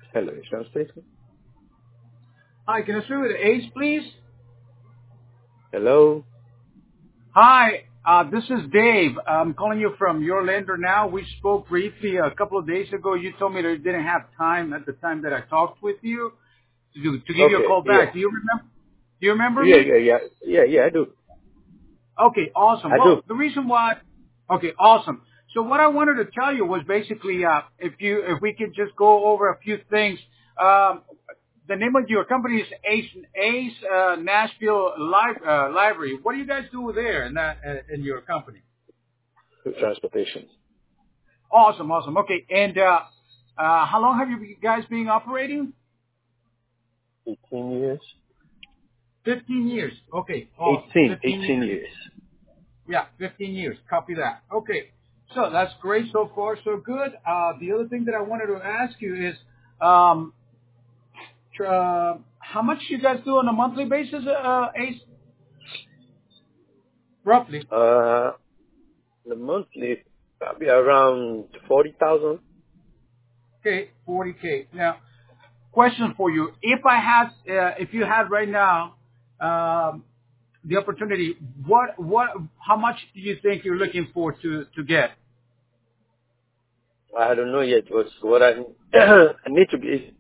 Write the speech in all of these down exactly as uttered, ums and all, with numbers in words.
Hello, insurance station. Hi, can I speak with Ace, please? Hello. Hi, uh, this is Dave. I'm calling you from Your Lender Now. We spoke briefly a couple of days ago. You told me that you didn't have time at the time that I talked with you to, to give you a Okay. call Yeah. back. Do you remember? Do you remember Yeah. me? Yeah. Yeah. Yeah. Yeah. I do. Okay, awesome. I do. Well, the reason why, okay, awesome. So what I wanted to tell you was basically, uh, if you, if we could just go over a few things. Um, the name of your company is Ace, Ace uh, Nashville Li- uh, Library. What do you guys do there in that uh, in your company? Transportation. Awesome, awesome. Okay, and uh, uh, how long have you guys been operating? Eighteen years. Fifteen years. Okay, awesome. Eighteen. Fifteen Eighteen years. years. Yeah, fifteen years. Copy that. Okay. So that's great so far, so good. Uh, the other thing that I wanted to ask you is, um, tr- uh, how much you guys do on a monthly basis, uh, Ace? Roughly. Uh, the monthly probably around forty thousand. Okay, forty K. Now, question for you. If I had, uh, if you had right now, um, the opportunity, what, what, how much do you think you're looking for to, to get? I don't know yet. What's what I I need to be.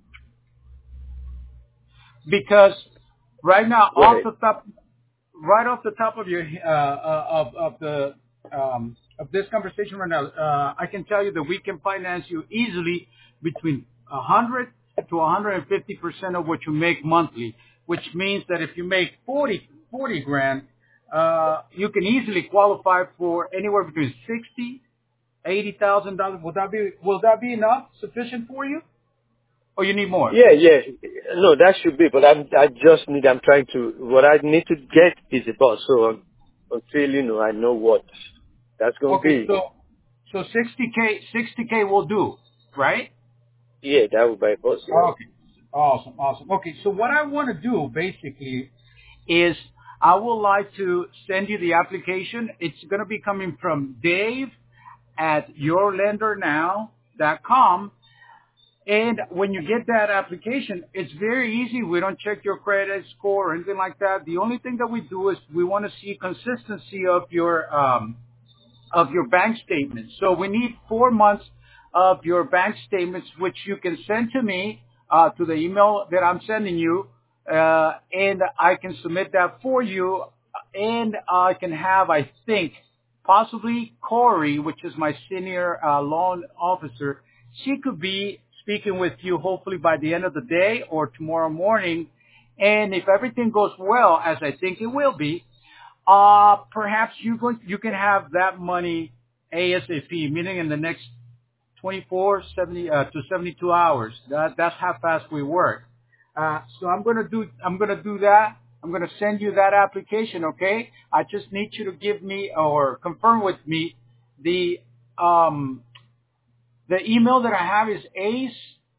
Because right now, Go off ahead. the top, right off the top of your uh, uh, of of the um, of this conversation right now, uh, I can tell you that we can finance you easily between one hundred to one hundred fifty percent of what you make monthly, which means that if you make forty forty grand, uh, you can easily qualify for anywhere between sixty eighty thousand dollars. Will that be will that be enough sufficient for you, or you need more? Yeah, yeah. No, that should be. But I'm. I just need. I'm trying to. What I need to get is a bus. So um, until you know, I know what that's gonna Okay, be. so so sixty k sixty k will do, right? Yeah, that would be a bus. Yeah. Okay. Awesome, awesome. Okay, so what I want to do basically is I would like to send you the application. It's going to be coming from Dave at your lender now dot com. And when you get that application, it's very easy. We don't check your credit score or anything like that. The only thing that we do is we want to see consistency of your um, of your bank statements. So we need four months of your bank statements, which you can send to me uh, to the email that I'm sending you, uh, and I can submit that for you. And I can have, I think, possibly Corey, which is my senior uh, loan officer. She could be speaking with you hopefully by the end of the day or tomorrow morning. And if everything goes well, as I think it will be, uh, perhaps you going, you can have that money ASAP, meaning in the next twenty-four, seventy, uh, to seventy-two hours. That, that's how fast we work. Uh, so I'm gonna do, I'm gonna do that. I'm gonna send you that application, okay? I just need you to give me or confirm with me the, um, the email that I have is Ace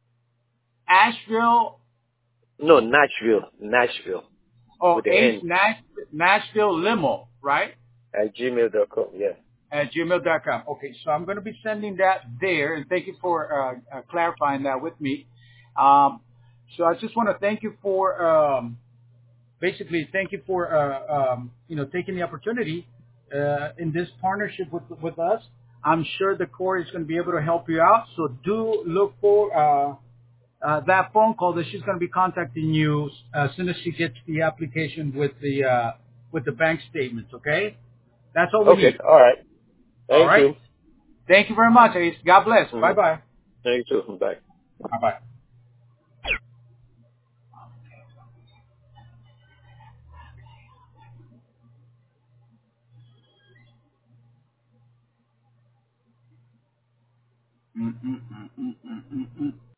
Asheville, No, Nashville. Nashville. or With the Ace N. Nash, Nashville Limo, right? At gmail dot com. Yeah. At gmail dot com. Okay, so I'm going to be sending that there, and thank you for uh, uh, clarifying that with me. Um, so I just want to thank you for um, basically thank you for uh, um, you know taking the opportunity uh, in this partnership with with us. I'm sure the core is going to be able to help you out. So do look for uh, uh, that phone call that she's going to be contacting you as soon as she gets the application with the uh, with the bank statements. Okay, that's all we Okay. need. All right. All Thank right. you. Thank you very much, Ace. God bless. Mm-hmm. Bye bye. Thank you. Bye. Bye bye. Mm, mm, mm, mm, mm, mm, mm.